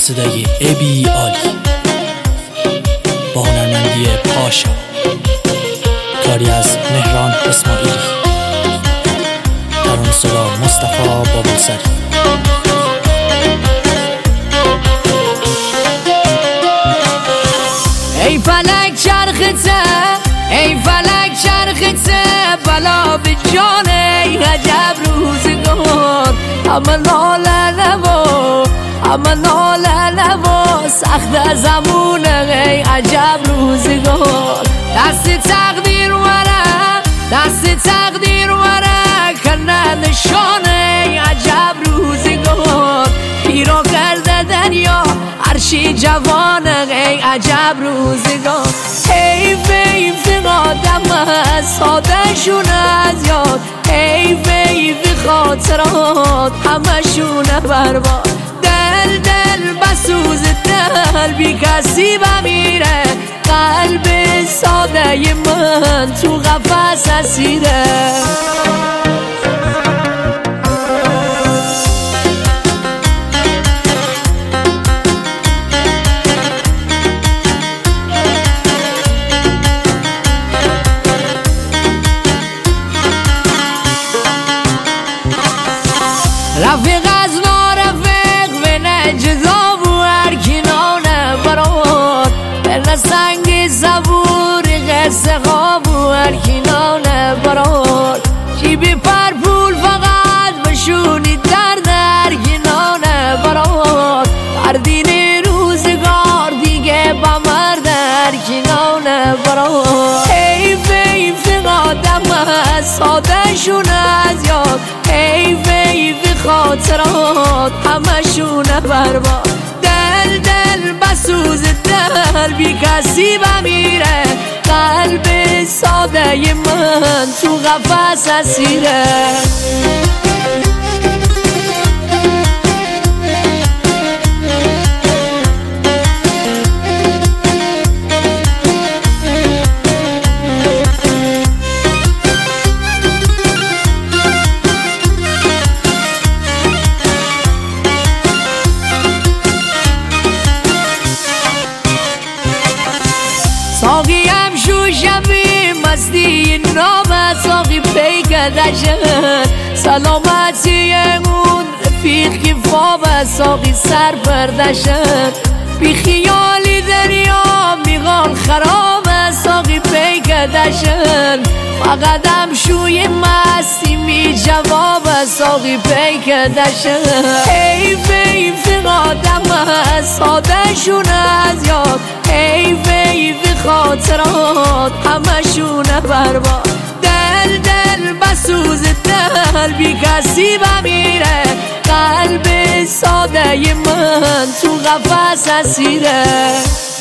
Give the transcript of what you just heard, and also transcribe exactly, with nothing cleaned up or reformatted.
صدای ابی عالی با هنرمندی پاشا، کاری از مهران اسماعیلی، ترانه صدا مصطفی بابوسری. ای فلک چرخته، ای فلک چرخته، بلا به جان ای عجب روزگار. همه ناله نوا، همه ناله نوا، سخت زمونه ای عجب روزگار. دست تقدیر وره، دست تقدیر وره، کنه نشانه ای عجب روزگار. پیرا کرده دریا عرشی جوانه ای عجب روزگار. حیف حیف آدم ساده شون از یاد، حیف حیف خاطرات همه شونه برباد. دل دل بسوز دل بی کسی بمیره، قلب ساده من تو قفس اسیره. رفیق از نارفیق و نجزا و هرکنانه برات، بر سنگ صبوری قصه خواب و هرکنانه برات. چی بی پر پول فقط بشونی درد هرکنانه برات. مردین روزگار دیگه با مرد هرکنانه برات. حیف حیف آدم ساده شون از یاد، حیف حیف خاطرات همه شونه برباد. دل دل بسوز دل بی کسی بمیره، قلب ساده من تو قفس اسیره. ساقی هم شوشمی مستی نام ساقی پیکدشن، سلامتی اون رفیق که فاب ساقی سر پردشن. بی خیالی دریا میغان خراب ساقی پیکدشن، فقط هم شوی مستی می جواب ساقی پیکدشن. حیف حیف آدم ساده شون از یاد، حیف حیف خاطرات همه شونه برباد. دل دل بسوز دل بی کسی بمیره، قلب ساده من تو قفس اسیره.